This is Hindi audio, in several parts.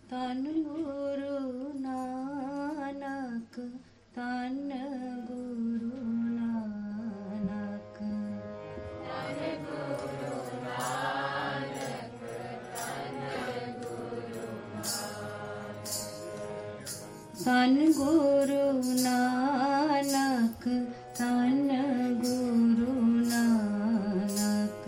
ਧੰਨ ਗੁਰੂ ਨਾਨਕ, ਧੰਨ ਗੁਰੂ ਨਾਨਕ, ਧੰਨ ਗੁਰੂ ਨਾਨਕ, ਧੰਨ ਗੁਰੂ ਨਾਨਕ, ਧੰਨ ਗੁਰੂ ਨਾਨਕ, ਧੰਨ ਗੁਰੂ ਨਾਨਕ,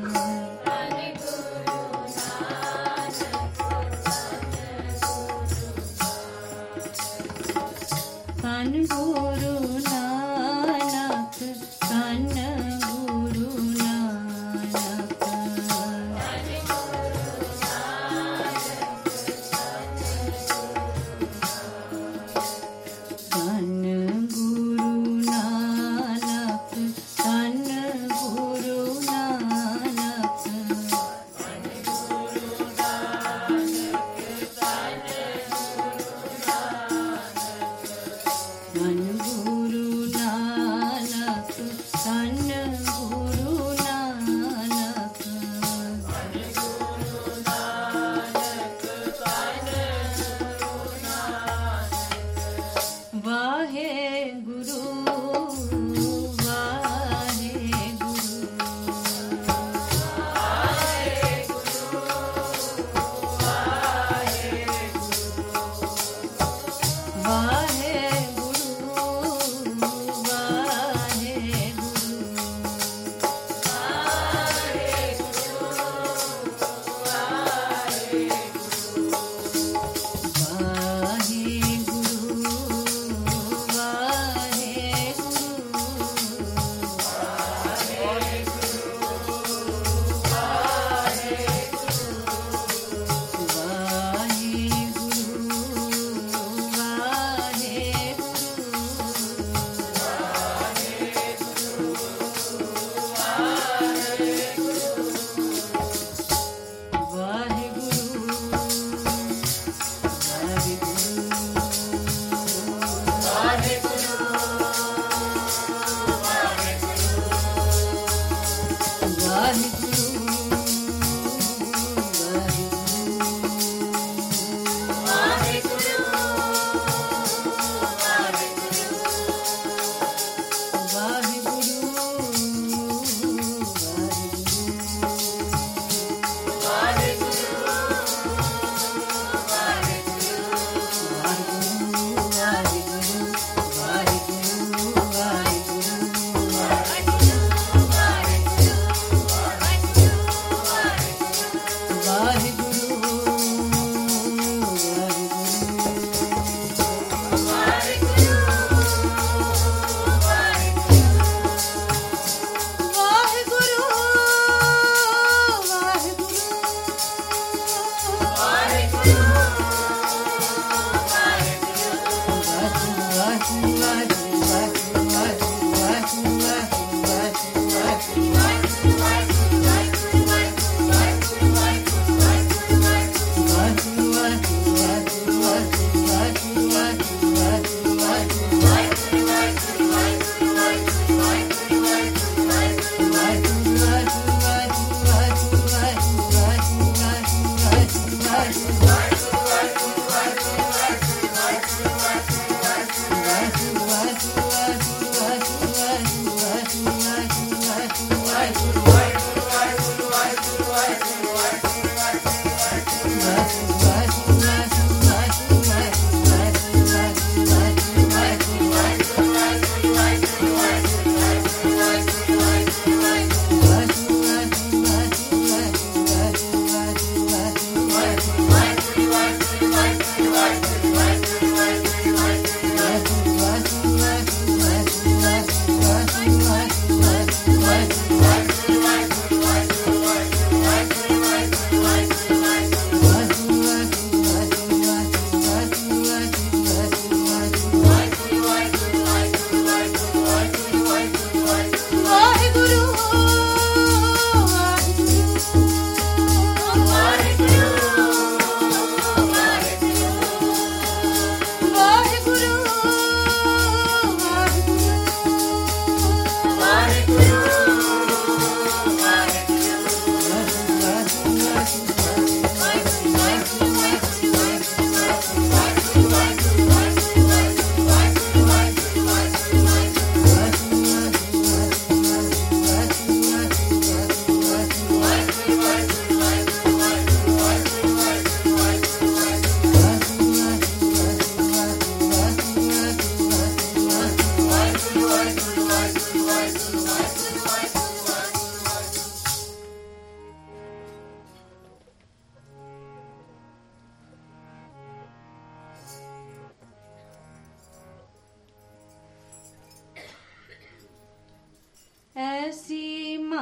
ਧੰਨ ਗੁਰੂ ਨਾਨਕ, ਧੰਨ ਗੁਰੂ ਨਾਨਕ, ਧੰਨ ਗੁਰੂ ਨਾਨਕ, ਧੰਨ ਗੁਰੂ ਨਾਨਕ, ਧੰਨ ਗੁਰੂ ਨਾਨਕ, ਧੰਨ ਗੁਰੂ ਨਾਨਕ, ਵਾਹਿਗੁਰੂ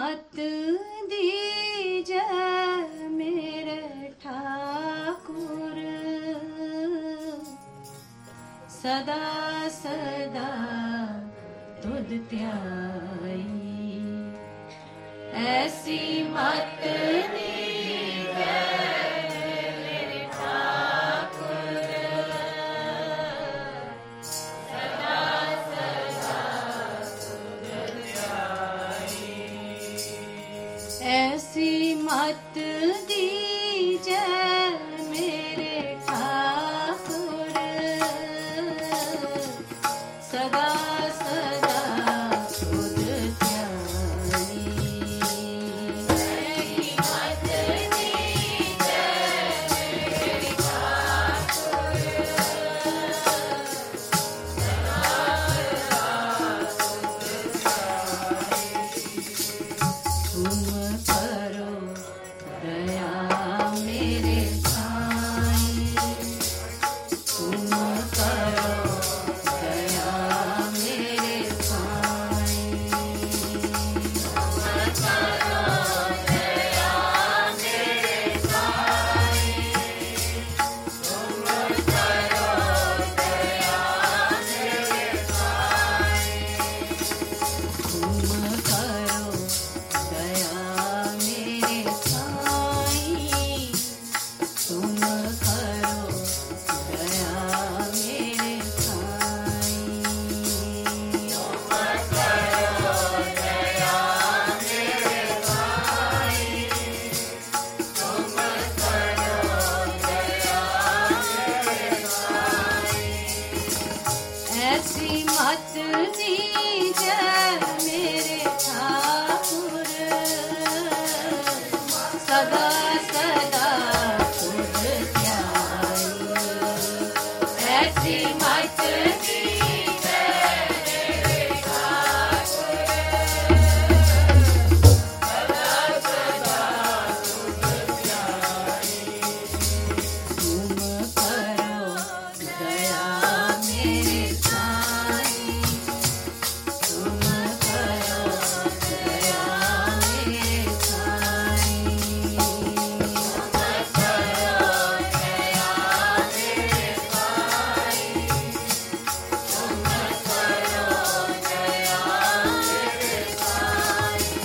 मत दीजै मेरे ठाकुर, सदा सदा तुध ध्याई। ऐसी मत दीजै मेरे ठाकुर, सदा सदा तुध ध्याई। ऐसी मत दीजै मेरे ठाकुर, सदा सदा तुध ध्याई। ऐसी मत दीजै मेरे ठाकुर, सदा तुम करो दया मेरे साईं, तुम करो दया मेरे साईं, तुम करो दया मेरे साईं, तुम करो दया मेरे साईं, तुम करो दया मेरे साईं, तुम करो दया मेरे साईं, तुम करो दया मेरे साईं, तुम करो दया मेरे साईं। ऐसी मत दीजै मेरे ठाकुर, सदा सदा तुध ध्याई। ऐसी मत दीजै मेरे ठाकुर, सदा सदा तुध ध्याई। तुम करो दया मेरे साईं, तुम करो दया मेरे साईं, तुम करो दया मेरे साईं, तुम करो दया मेरे साईं।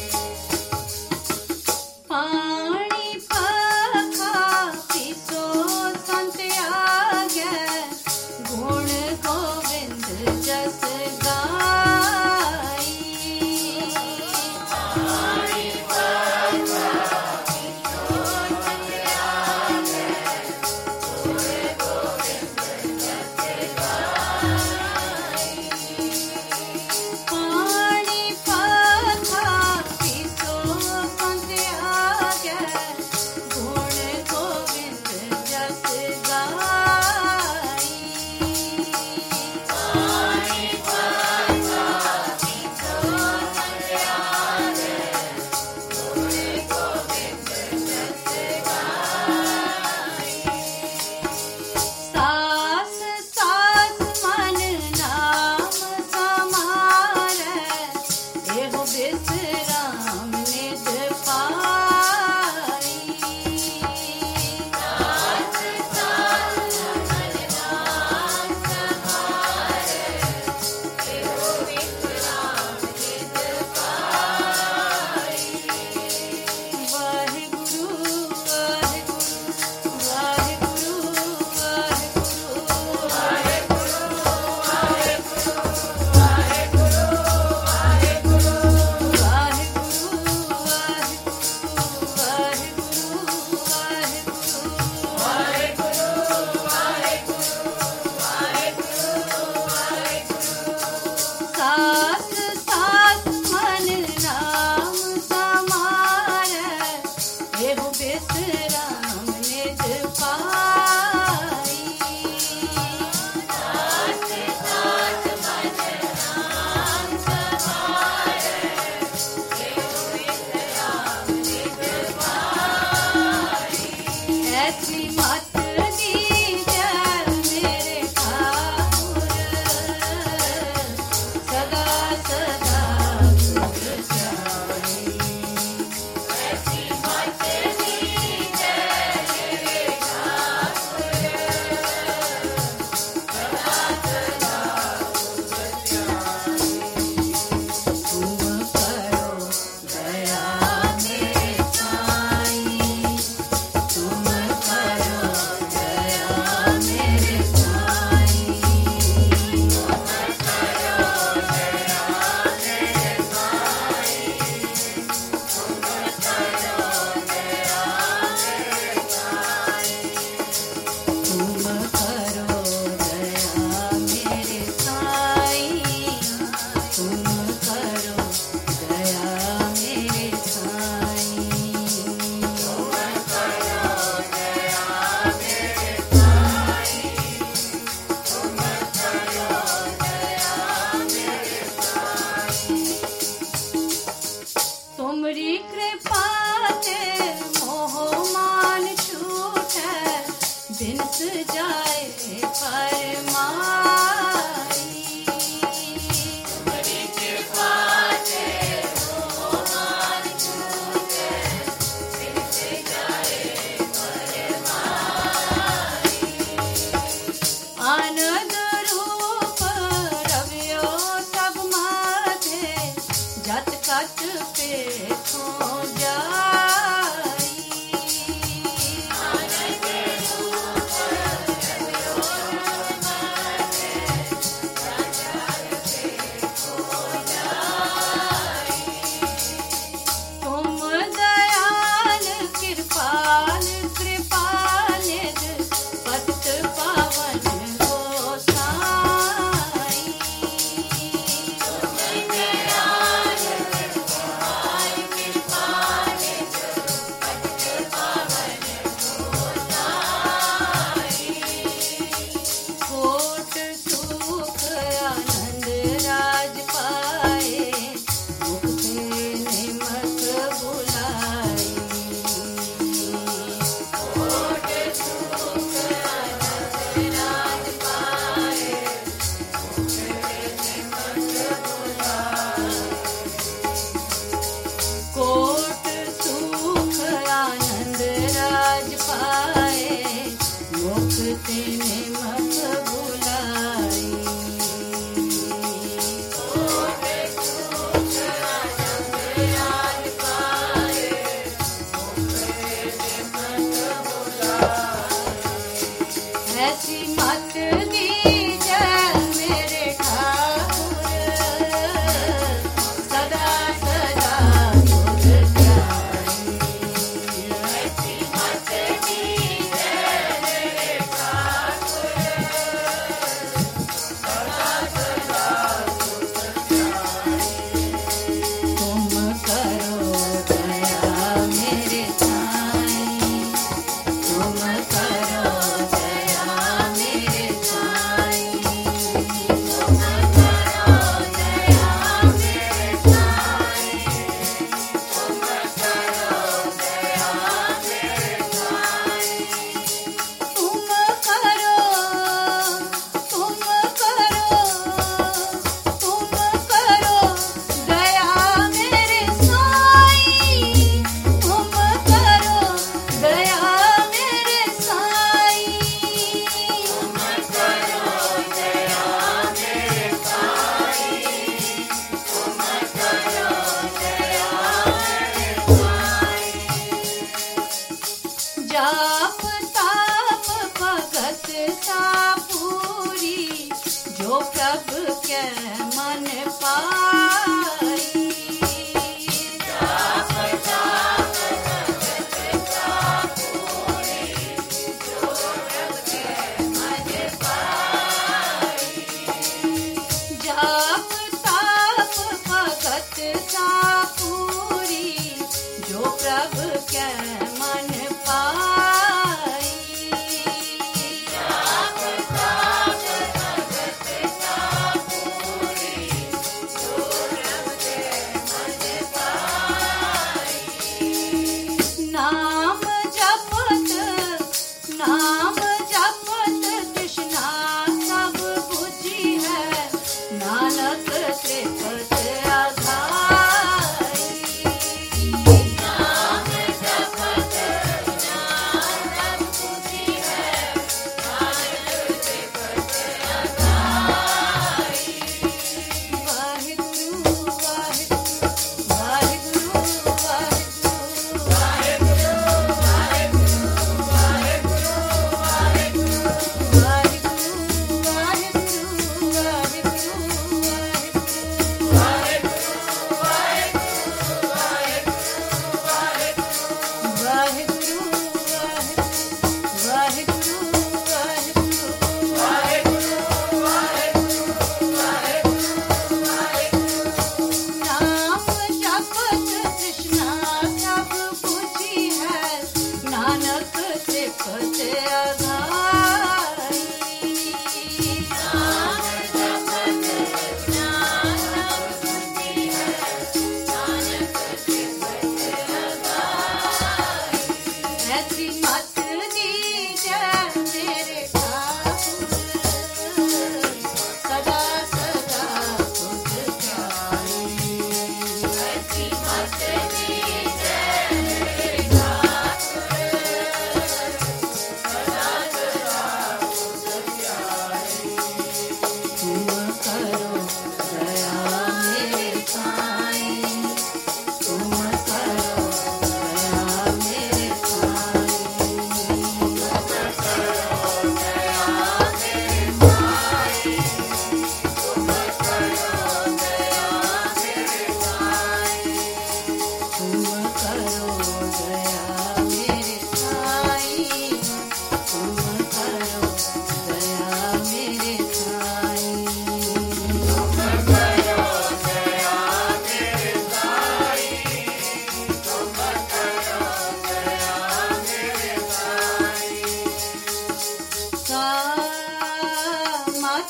पानी पखा पिसो संत आगै, गुण गोविंद जस गाई। पानी पखा पिसो संत आगै, गुण गोविंद जस गाई। पानी पखा पिसो संत आगै, गुण गोविंद जस गाई। पानी पखा पिसो संत आगै, गुण गोविंद जस गाई। सास सास मन नाम समारै, एहो विश्राम निज पाई। सास सास मन नाम समारै, एहो विश्राम निज पाई। वाहिगुरु वाहिगुरु वाहिगुरु वाहिगुरु, वाहिगुरु वाहिगुरु वाहिगुरु, वाहिगुरु वाहिगुरु वाहिगुरु, वाहिगुरु वाहिगुरु वाहिगुरु। सास सास मन नाम समारै, एहो विश्राम निज पाई। सास सास मन नाम समारै, एहो विश्राम निज पाई। ऐसी मत दीजै मेरे ठाकुर, सदा सदा तुध ध्याई। बिनस जाए फरमाई। तुम्हारी कृपा से हो मान छूटे, बिनस जाए फरमाई। आनंद रूप रवियो सब माथे, जत कच पे खो जाई। आनंद रूप रवियो सब माथे, जत कच पे खो जाई। तुम दयाल कृपाल कृपानिध, पतित पावन गोसाई। तुम दयाल कृपाल कृपानिध, पतित पावन गोसाई। कोट सुख आनंद राज पाए, मुक्ति निमक बुलाई। कोट सुख आनंद राज पाए, मुक्ति निमक बुलाई। कोट सुख आनंद राज पाए, मुक्ति निमक बुलाई। कोट सुख आनंद राज पाए, मुक्ति निमक बुलाई। ऐसी मत दीजिए मेरे ठाकुर, सदा सदा गुर ध्याई। ऐसी मत दीजिए मेरे ठाकुर, सदा सदा गुर ध्याई। तुम करो दया मेरे साईं, तुम करो दया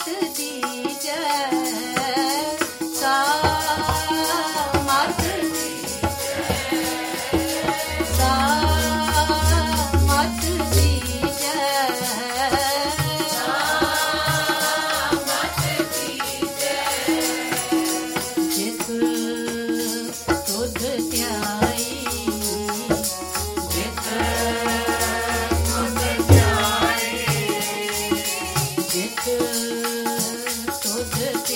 मात दीजै सा मात सा मात दीजै जित तुध ध्याई जित तुध ध्याई जित तुध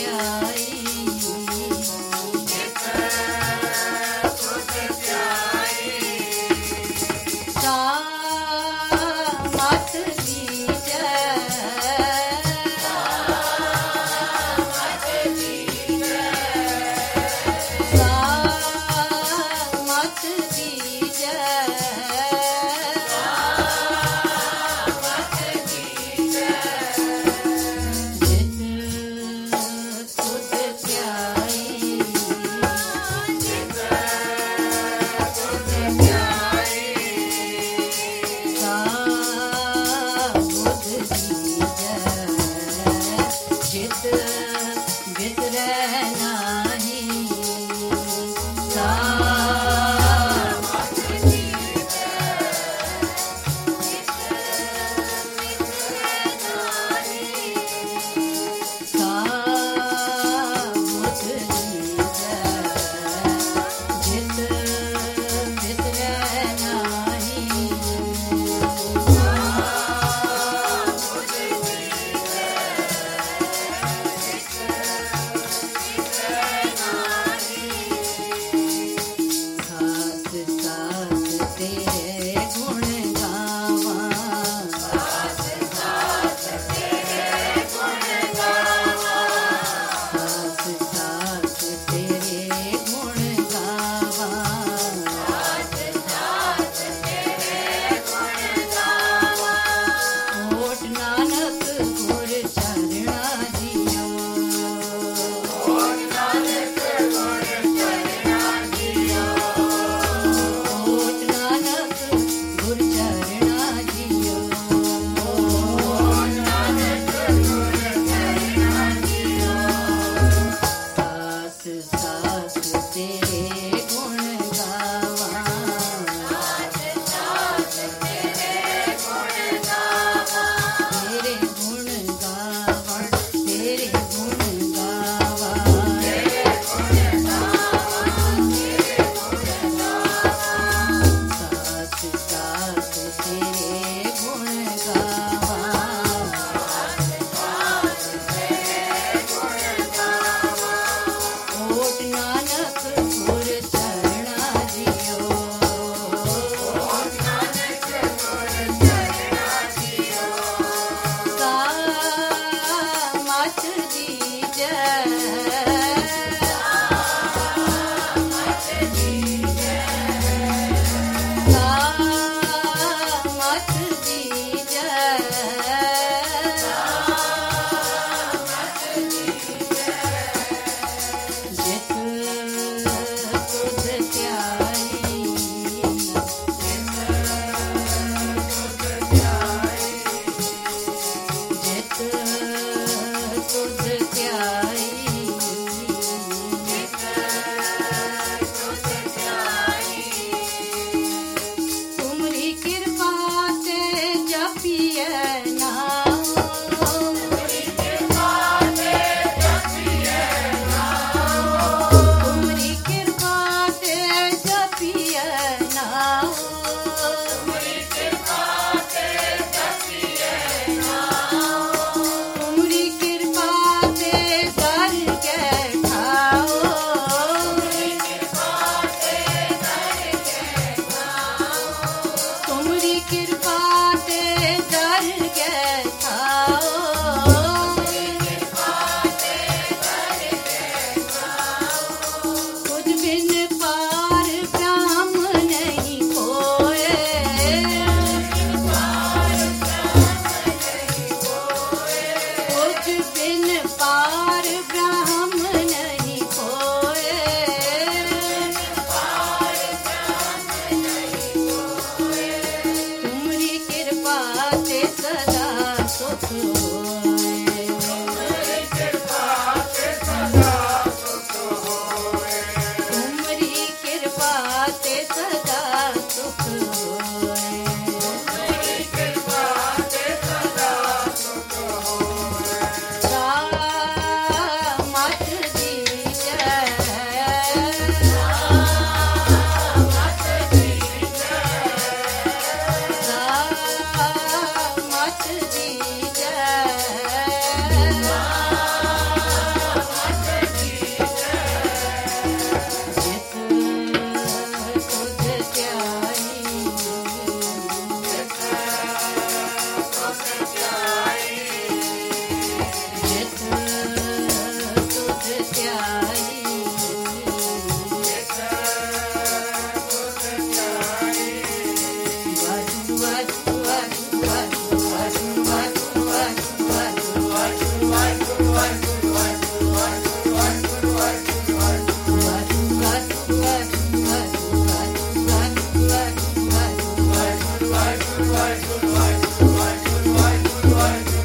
जित तुध त्याई वाधु वाधु वाधु वाधु वाधु वाधु वाधु वाधु Bye.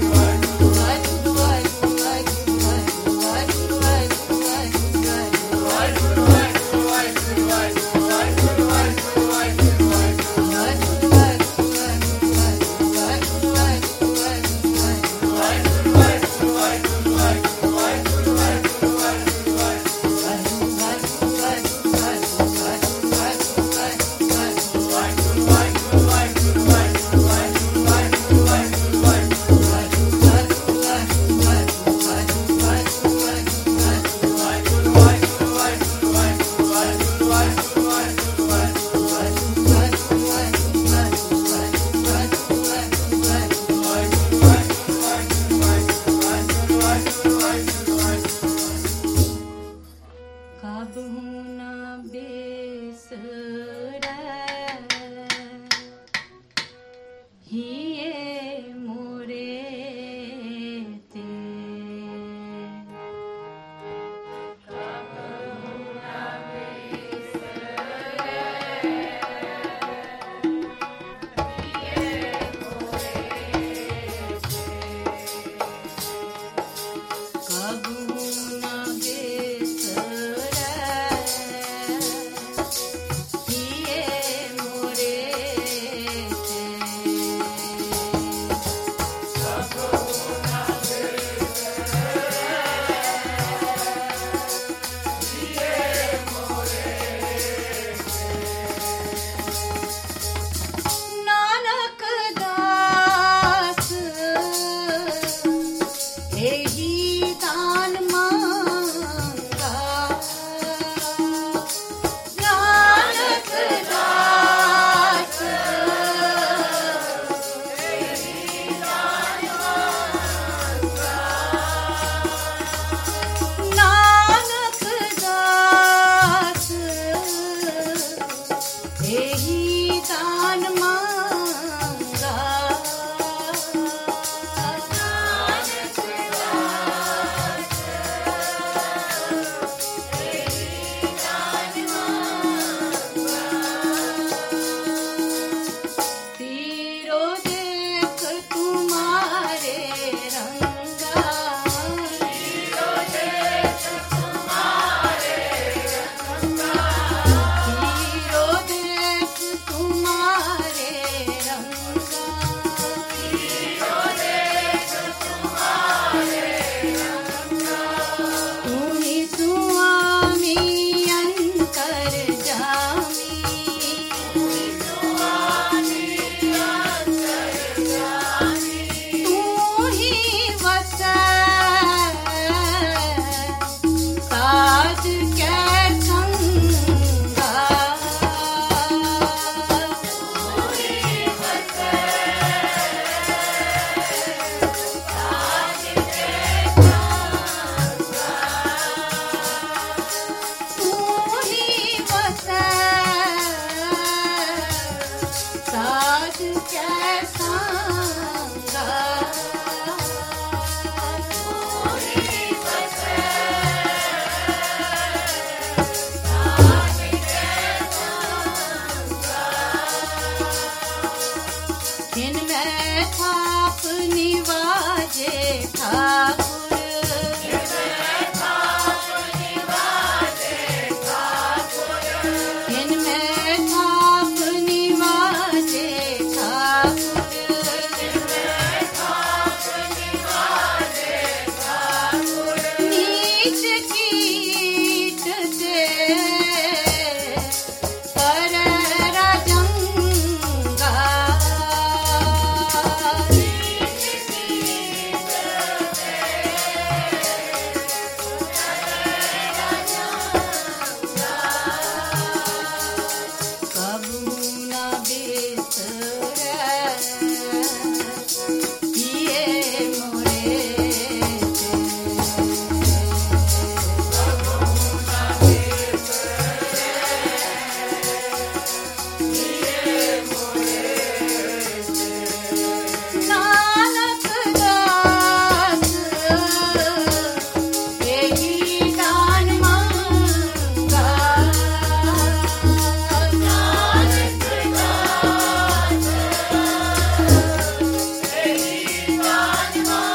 Hare Ram.